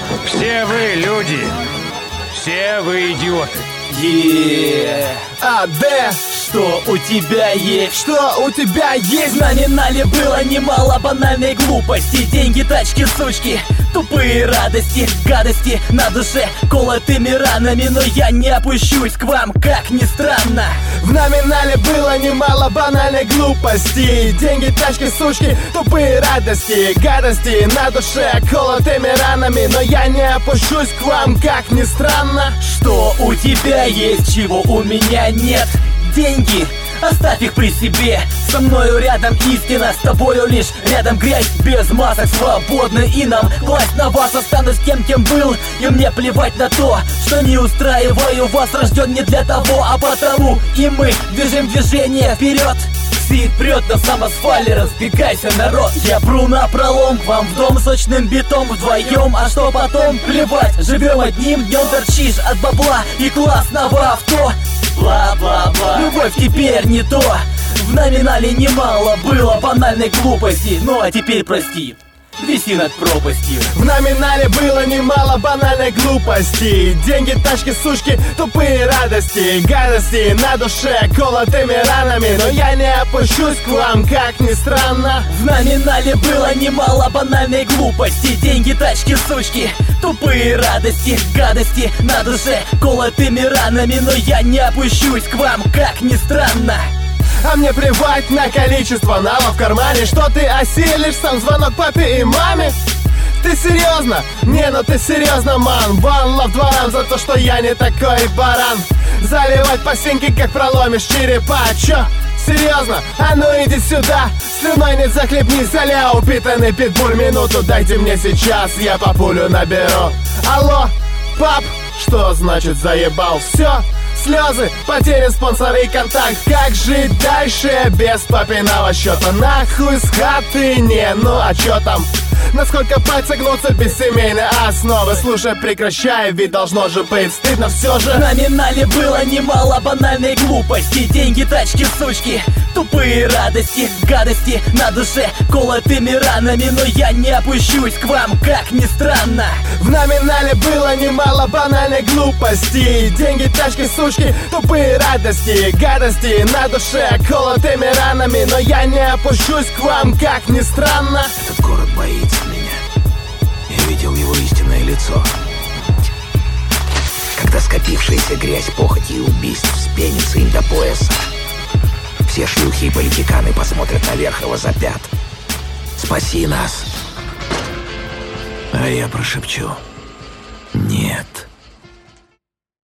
Все вы люди, все вы идиоты. АД, Что у тебя есть? что у тебя есть? В номинале было немало банальной глупости. Деньги, тачки, сучки, тупые радости, гадости на душе колотыми ранами. Но я не опущусь к вам, как ни странно. В номинале было немало банальной глупости. Деньги, тачки, сучки, тупые радости, гадости на душе колотыми ранами. Но я не опущусь к вам, как ни странно. Что у тебя есть, чего у меня нет? Деньги, оставь их при себе. Со мною рядом истина, с тобою лишь рядом грязь. Без масок свободны и нам власть на вас. Останусь тем, кем был, и мне плевать на то, что не устраиваю вас. Рожден не для того, а потому и мы движем движение вперед. Ксит прет на самосвале, разбегайся, народ. Я пру на пролом к вам в дом сочным битом вдвоем. А что потом? Плевать, живем одним днем, торчишь от бабла и классного авто. Бла-бла-бла. Любовь теперь не то. В номинале немало было банальной глупости. Ну а теперь прости, виси над пропастью. В номинале было немало банальной глупости. Деньги, тачки, сучки, тупые радости, гадости на душе колотыми ранами. Но я не опущусь к вам, как ни странно. В номинале было немало банальной глупости. Деньги, тачки, сучки, тупые радости, гадости на душе колотыми ранами. Но я не опущусь к вам, как ни странно. А мне плевать на количество налов в кармане. Что ты осилишь, сам звонок папе и маме? Ты серьезно? Не, ну ты серьезно, ман. One love дворам за то, что я не такой баран. Заливать по синьке, как проломишь черепа. Чё? Серьезно? А ну иди сюда. Слюной не захлебнись, аля упитанный питбуль. Минуту дайте мне сейчас, я папулю наберу. Алло, пап? Что значит заебал? Все? Слезы, потери спонсора и контакт. Как жить дальше без папиного счета? Нахуй с хаты, не, ну а чё там? Насколько пальцы гнутся без семейной основы? Слушай, прекращай, ведь должно же быть стыдно все же. В номинале было немало банальной глупости. Деньги, тачки, сучки, тупые радости, гадости на душе колотыми ранами. Но я не опущусь к вам, как ни странно. В номинале было немало банальной глупости. Деньги, тачки, сучки, тупые радости, гадости на душе колотыми ранами. Но я не опущусь к вам, как ни странно. Этот город боится меня. Я видел его истинное лицо. Когда скопившаяся грязь, похоти и убийств вспенится им до пояса, все шлюхи и политиканы посмотрят наверх и возопят: спаси нас. А я прошепчу: нет.